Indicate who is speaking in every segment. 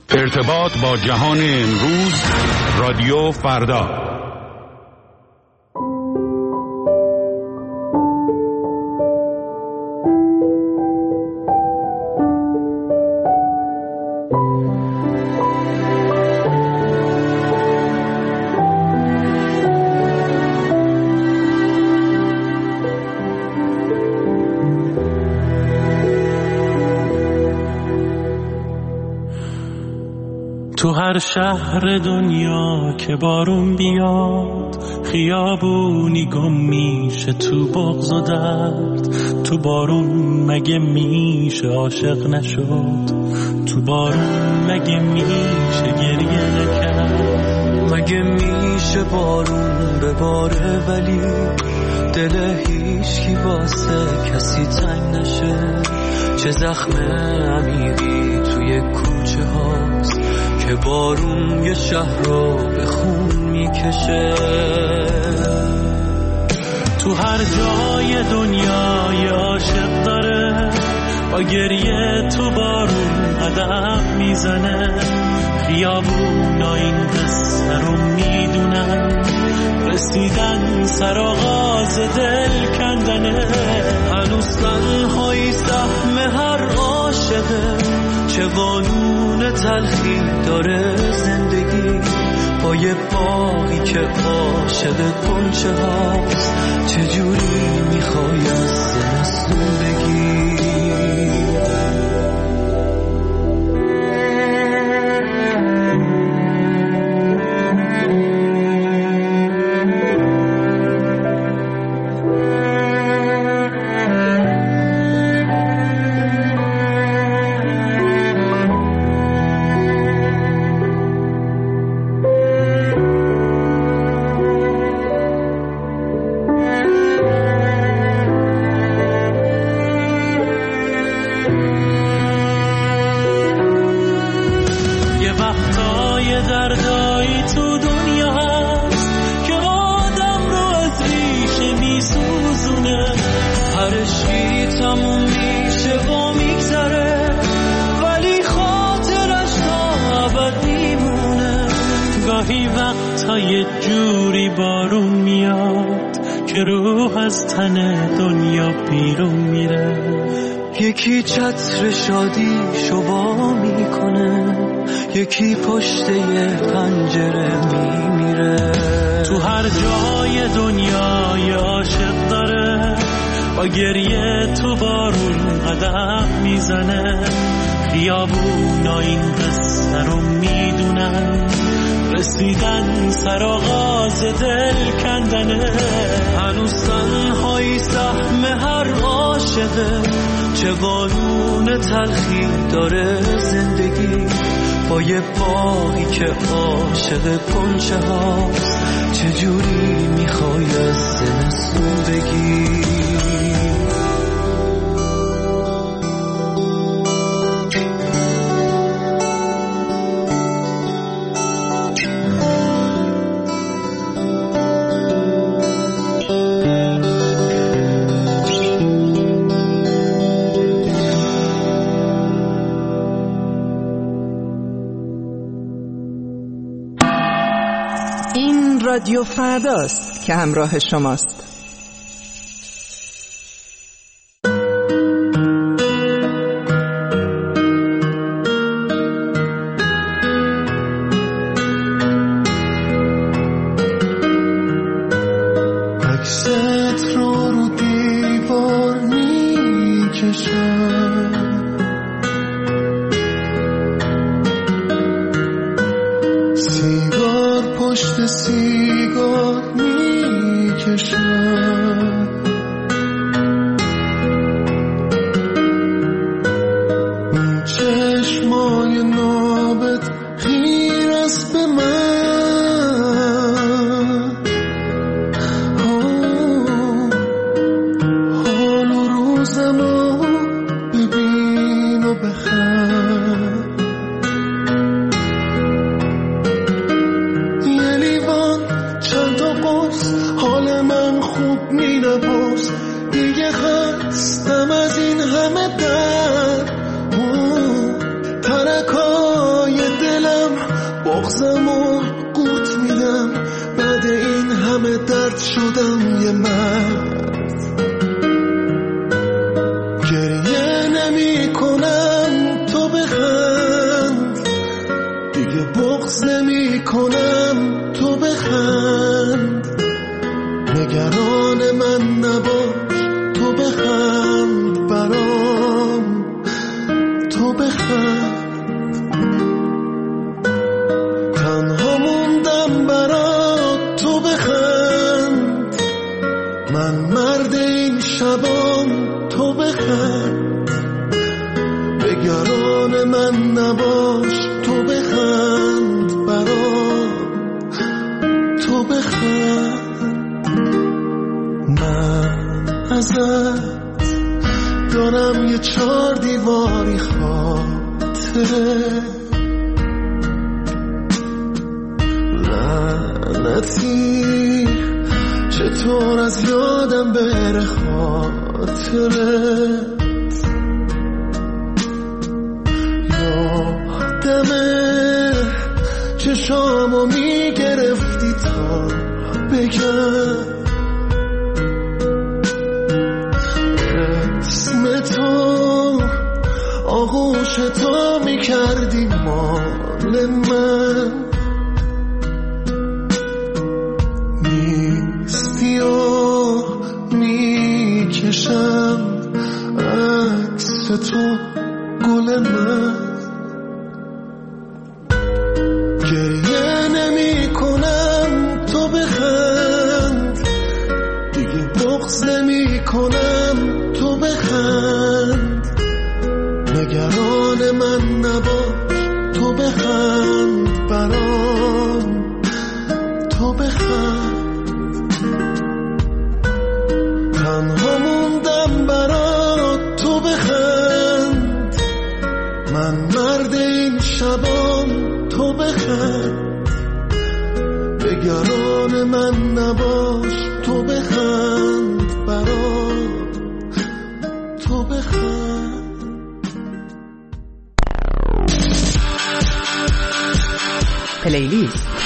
Speaker 1: ارتباط با جهان امروز، رادیو فردا.
Speaker 2: تو هر شهر دنیا که بارون بیاد، خیابونی گم میشه تو بغض و درد. تو بارون مگه میشه عاشق نشد؟ تو بارون مگه میشه گریه نکرد؟
Speaker 3: مگه میشه بارون بباره ولی دل هیچکی واسه کسی تنگ نشه؟ چه زخم عمیقی توی کوچه هاست که بارون یه شهر رو به خون میکشه.
Speaker 2: تو هر جای دنیا یه عاشق داره، با گریه تو بارون قدم میزنه. خیابونا این قصه رو میدونن، رسیدن سر آغاز دل کندنه.
Speaker 3: هنوز تنهایی سهم هر عاشقه، چه قانون تلخی داره زندگی. با یه باقی که عاشق کنچه هاست، چجوری میخوای از زمستون بگی؟
Speaker 2: گاهی وقتا یه جوری بارون میاد که روح از تن دنیا بیرون میره.
Speaker 3: یکی چتر شادی شوا میکنه، یکی پشت یه پنجره میمیره.
Speaker 2: تو هر جای دنیا یه عاشق داره، با گریه تو بارون قدم میزنه. خیابونا این قصه رو میدونن، رسیدن سر آغاز دل کندنه.
Speaker 3: هنوز تنهایی سهم هر عاشقه، چه قانون تلخی داره زندگی. با یه باقی که عاشق کنچه هاست، چجوری میخوای از زمستون بگی؟
Speaker 4: رادیو فرداست که همراه شماست.
Speaker 5: عکست رو دیوار میکشم، سیگار پشت سیگار میکشم. اون چشمای نابت خیر است به من، حال و روزمو ببین و بخند. حال من خوب می نباز، دیگه خستم از این همه درد. ترکات بغضمو قورت میدم، بعد این همه درد شدم یه مرد. گریه نمی کنم تو بخند، دیگه بغض نمی کنم تو بخند. نگران من نباش تو بخند برام، تو بخند. تنها موندم برات تو بخند، من مرد این شبام تو بخند. نگران من نباش تو بخند برام، تو بخند. من ازت دارم یه 4 دیواری خاطره، لعنتی چطور از یادم بره خاطرت. یادمه چشامو میگرفتی تا بگم اسم تو، آغوش تو میکردی مال من. نیستی و میکشم عکس تو گل من. گریه نمی کنم تو بخند، دیگه بغض نمی کنم تو بخند. نگران من نباش تو بخند برام، تو بخند. تنها موندم برات تو بخند، من مرد این شبام تو بخند. نگران من نباش تو بخند برام، تو بخند.
Speaker 4: پلیلیست.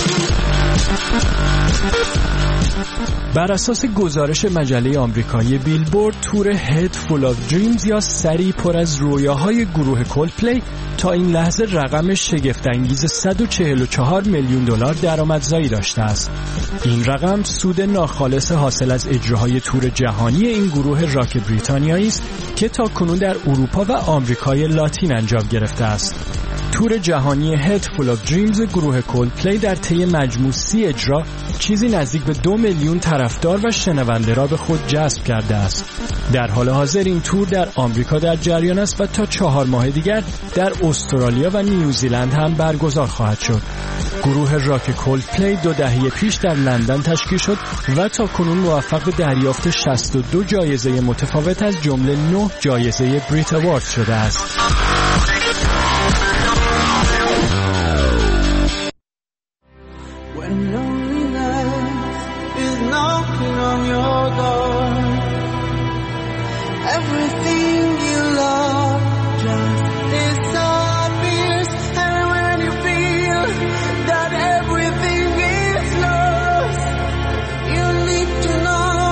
Speaker 6: بر اساس گزارش مجله آمریکایی بیلبورد، تور هد فول آف دریمز یا سری پر از رویاهای گروه کولدپلی تا این لحظه رقم شگفت‌انگیز $144 میلیون درآمدزایی داشته است. این رقم سود ناخالص حاصل از اجراهای تور جهانی این گروه راک بریتانیایی است که تاکنون در اروپا و آمریکای لاتین انجام گرفته است. تور جهانی هد فول آف دریمز گروه کولدپلی در طی مجموع 30 اجرا چیزی نزدیک به 2 میلیون طرفدار و شنونده را به خود جذب کرده است. در حال حاضر این تور در آمریکا در جریان است و تا 4 ماه دیگر در استرالیا و نیوزیلند هم برگزار خواهد شد. گروه راک کولدپلی 2 دهه پیش در لندن تشکیل شد و تا کنون موفق به دریافت 62 جایزه متفاوت از جمله 9 جایزه بریت اوارد شده است.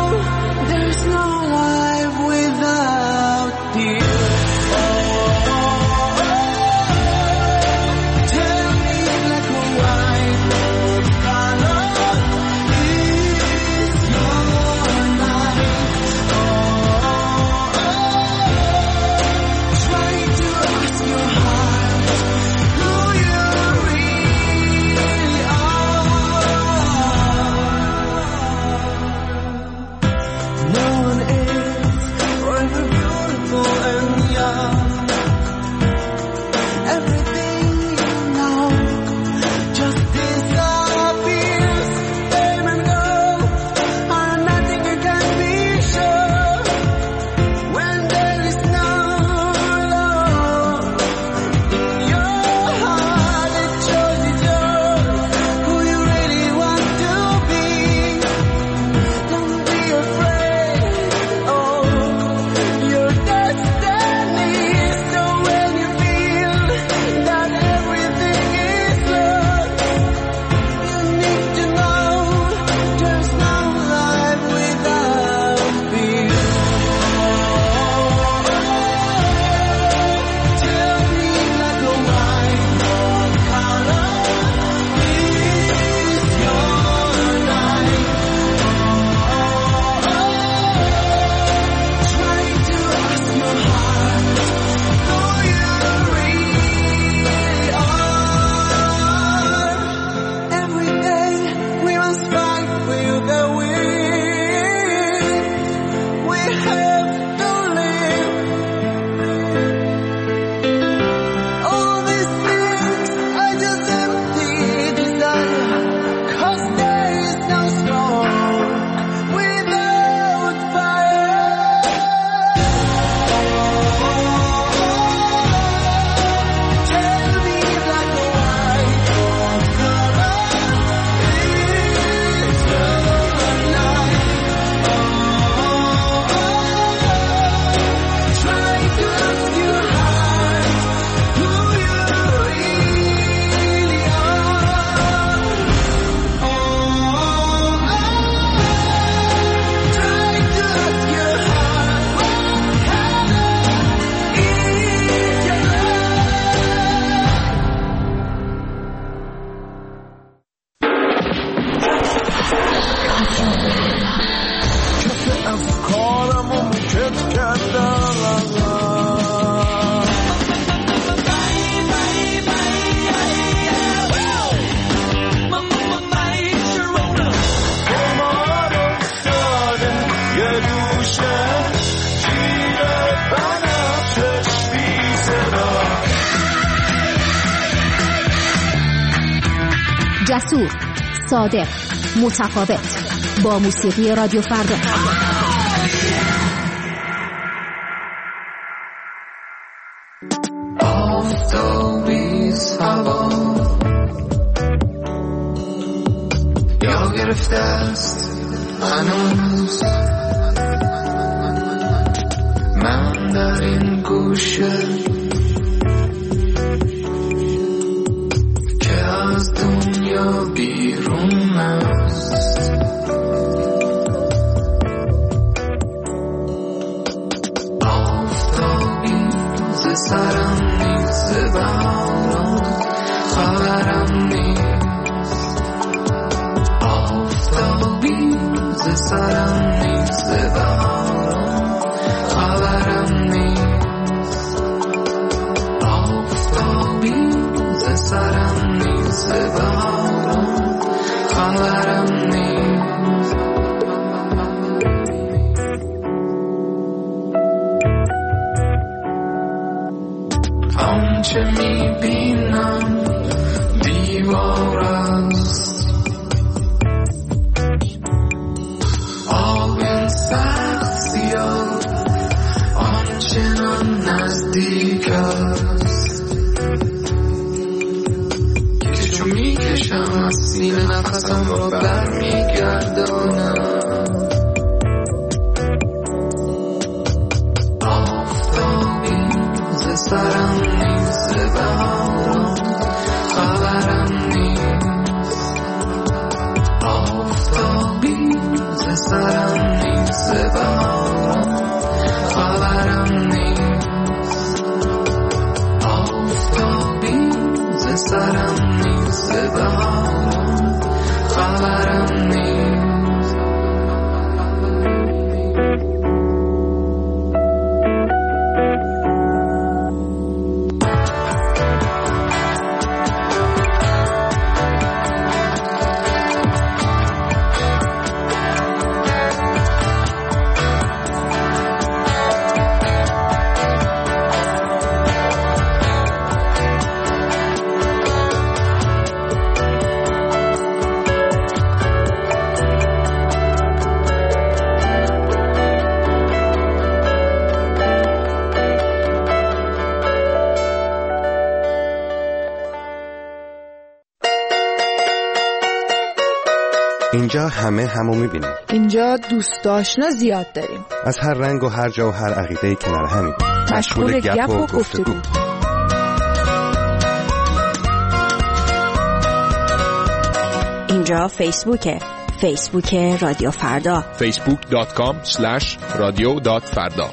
Speaker 7: Oh جسور، صادق، متفاوت. با موسیقی رادیو فردا.
Speaker 3: آفتابیز هوا یا گرفته است هنوز، من در این گوشه که از دنیا بیرون است. سرم نیست بهاران، خبرم نیست. آفتابی ز سرم نیست بهاران، خبرم نیست. آفتابی ز سرم نیست بهاران، خبرم نیست. آنچه میبینم دیوار است، آب سخت سیاه آنچنان نزدیک است که چون میکشم از سینه نفسم را برمیگردانم. سرم نیست بهاران، خبرم نیست. آفتابی ز سرم نیست بهاران، خبرم نیست. آفتابی ز سرم نیست بهاران، خبرم نیست.
Speaker 8: اینجا همه همو میبینیم.
Speaker 4: اینجا دوست آشنا زیاد داریم.
Speaker 8: از هر رنگ و هر جا و هر عقیده‌ای کنار همیم.
Speaker 4: مشغول گپ و گفتگو.
Speaker 7: اینجا فیسبوک رادیو فردا.
Speaker 9: facebook.com/radio.farda.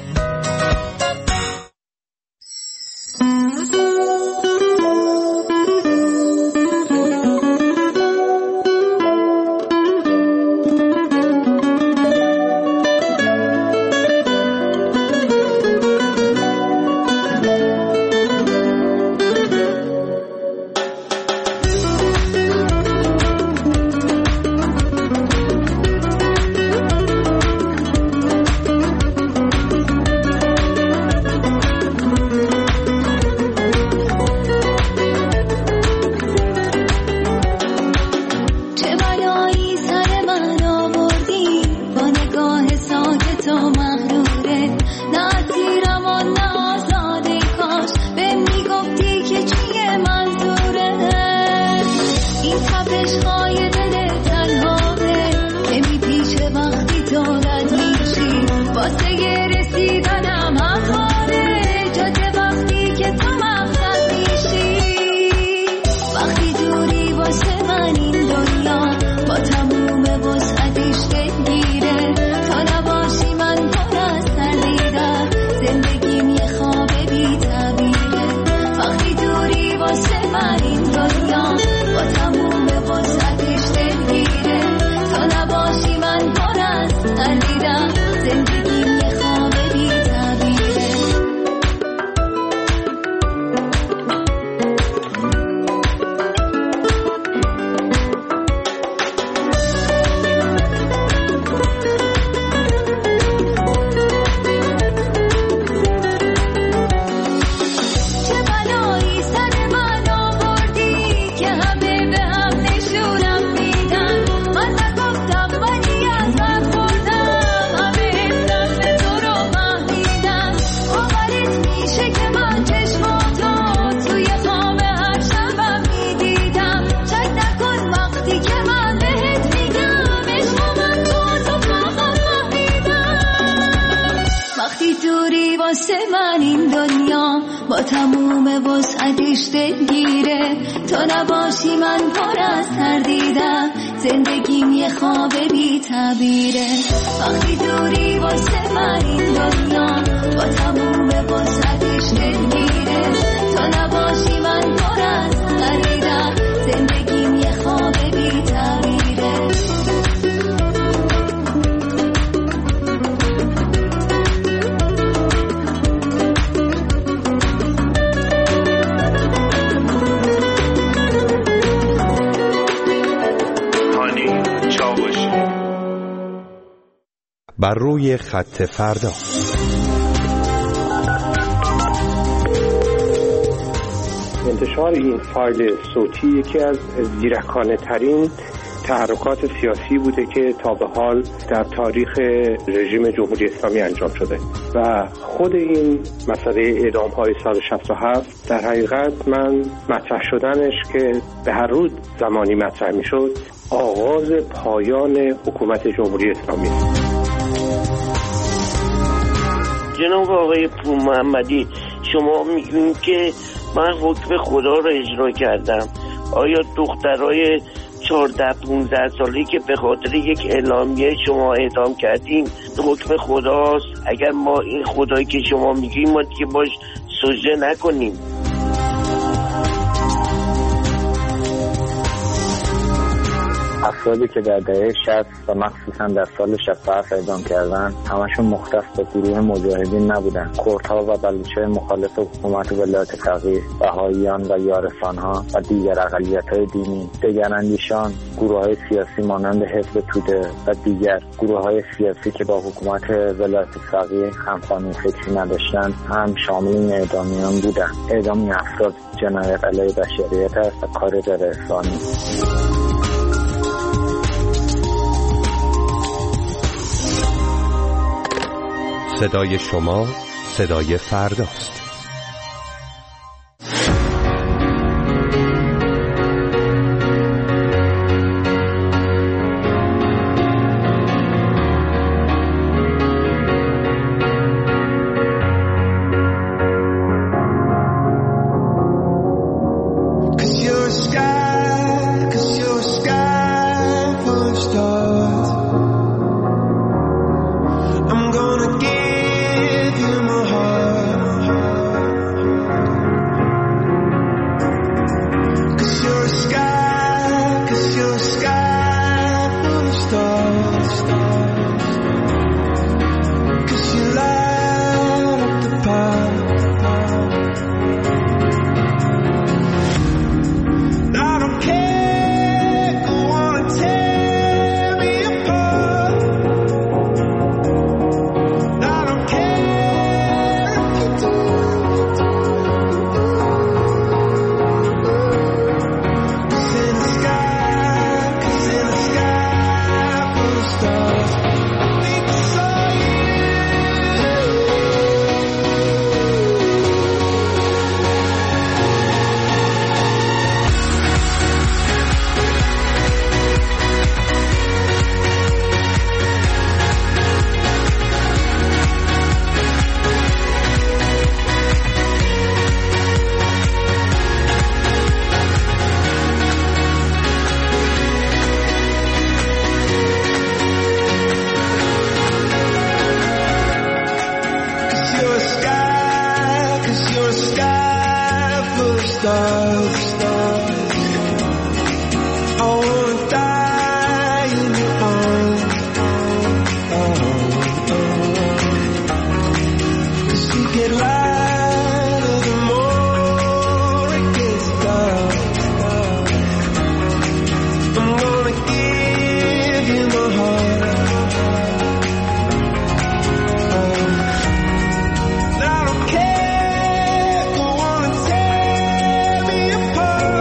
Speaker 9: تموم وسعتش دلگیره. تو نباشی من پر از تردیدم، زندگیم یه خواب بی تعبیره. وقتی دوری واسه من این دنیا با تموم وسعتش دلگیره. تو نباشی من پر از تردیدم، زندگیم یه خواب بی تعبیره.
Speaker 8: بر روی خط فردا.
Speaker 10: انتشار این فایل صوتی یکی از زیرکانه ترین تحرکات سیاسی بوده که تا به حال در تاریخ رژیم جمهوری اسلامی انجام شده و خود این مسئله اعدام‌های سال 67 در حقیقت من مطرح شدنش که به هر روز زمانی مطرح می‌شد آغاز پایان حکومت جمهوری اسلامی.
Speaker 11: جناب آقای پور محمدی، شما میگین که من حکم خدا رو اجرا کردم. آیا دخترای 14-15 سالی که به خاطر یک اعلامیه شما اعدام کردیم حکم خداست؟ اگر ما این خدایی که شما میگین ما دیگه باش سجده نکنیم؟
Speaker 12: افرادی که در دهه 60 و مخصوصا در سال 67 اعدام کردن همشون مختص به گروه مجاهدین نبودن. کردها و بلوچ‌های مخالف حکومت ولایت فقیه، بهائیان و یارسان‌ها و دیگر اقلیت‌های دینی، دگراندیشان، گروه‌های سیاسی مانند حزب توده و دیگر گروه‌های سیاسی که با حکومت ولایت فقیه همخوانی فکری نداشتند هم شامل این اعدامیان بودند. اعدام این افراد جنایت علیه بشریت است و کار غیر انسانی.
Speaker 8: صدای شما صدای فرداست.
Speaker 5: Apart.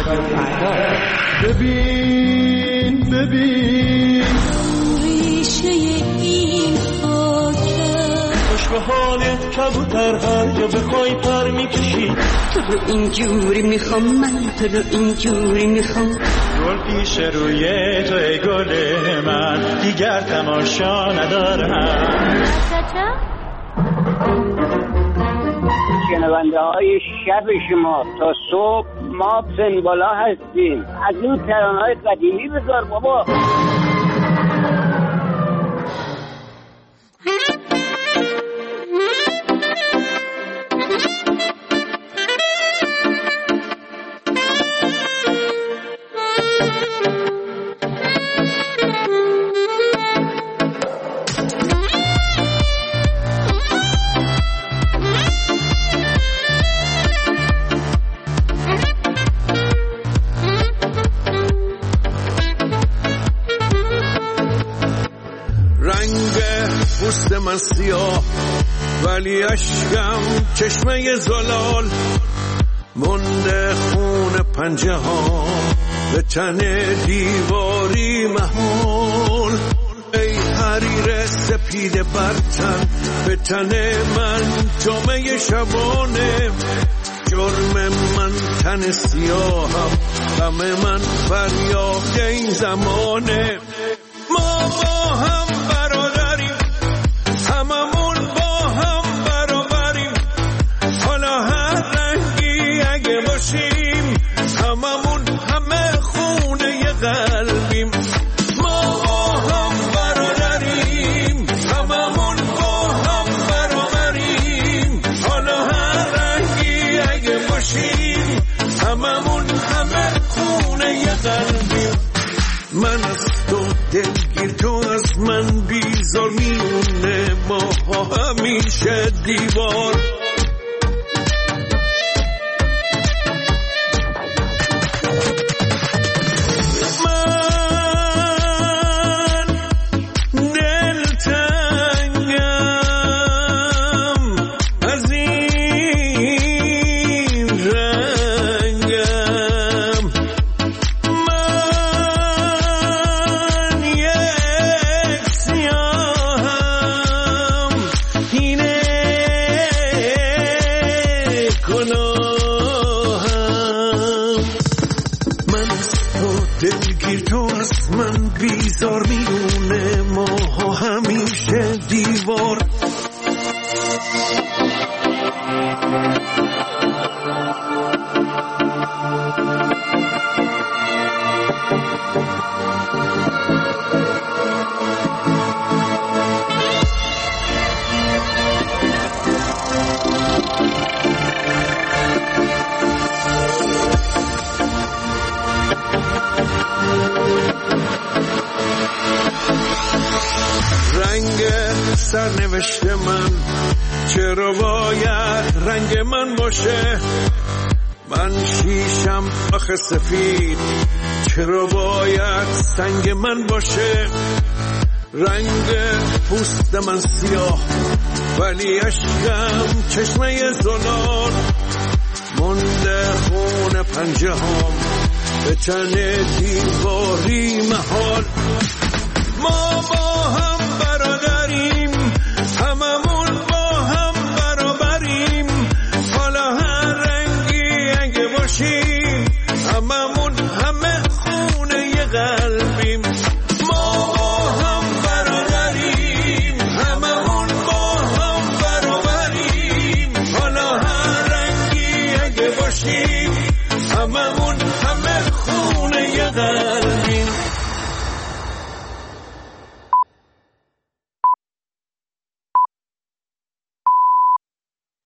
Speaker 13: رادیو فردا.
Speaker 5: ببین
Speaker 9: ریشه این
Speaker 2: خوش به حالت کبوتر هر جا بخوای پر میکشی.
Speaker 14: تو رو اینجوری میخوام من، تو رو اینجوری میخوام.
Speaker 2: گل پیش روی تو ای گل من، دیگر تماشا ندارم.
Speaker 15: شنونده های شب شما تا صبح ما سنبالا هستیم. از این ترانه‌های قدیمی بذار بابا.
Speaker 5: من سیاه ولی اشکم چشمه زلال مونده خون پنجه ها به تن دیواری محال. ای حریر سپید برتن به تن من جامعه شبانه. جرم من تن سیاهم، غم من فریاد این زمانه. ما با هم برادریم، هممون با هم برابریم. حالا هر رنگی اگه باشیم، هممون همه خونه قلبیم. ما با هم برادریم، هممون با هم برابریم. حالا هر رنگی اگه باشیم، هممون همه خونه قلبیم. من از تو دلگیر، تو از من بیزار، میونه ما همیشه دیوار. بیزار میونه ما همیشه دیوار. سرنوشت من چرا باید رنگ من باشه؟ من شیشم آخه سفید، چرا باید سنگ من باشه؟ رنگ پوست من سیاه ولی اشکم چشمه زلال. مونده خون پنجه هم به تن دیواری محال. ما با هم